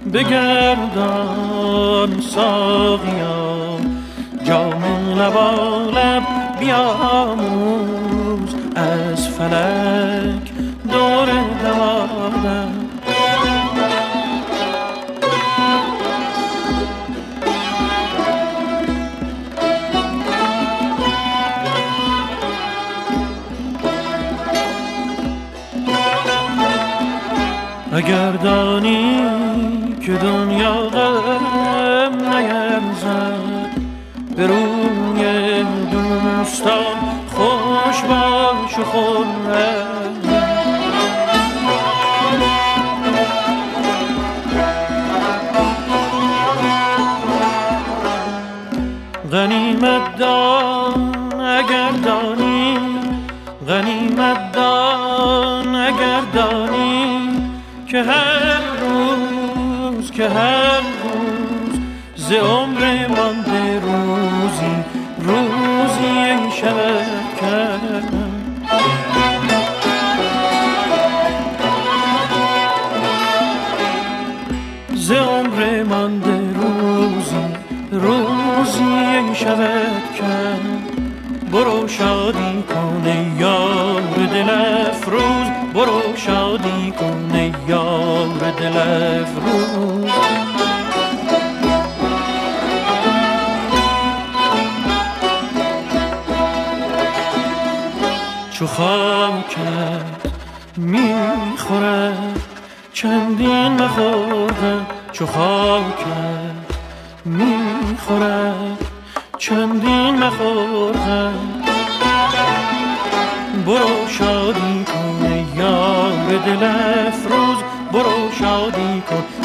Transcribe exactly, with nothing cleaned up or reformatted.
بگردان ساقیا جام لبالب بیاموز از فلک دور دوادم. اگر دانی که دنیا غم نیرزد به روی دوستان خوش باش و خرم. غنیمت دان اگر دانی، غنیمت دان اگر دانی که هر روز که هر روز ز عمر مانده روزی روزی شود کردم. ز عمر مانده روزی روزی شود کرد. برو شادی کن ای یار دل افروز، برو شادی کن ای یار دل افروز. چو خاکت میخورد چندین مخوردم، چو خاکت میخورد چندین مخوردم. برو شادی کن ای یار دل افروز، برو شادی کن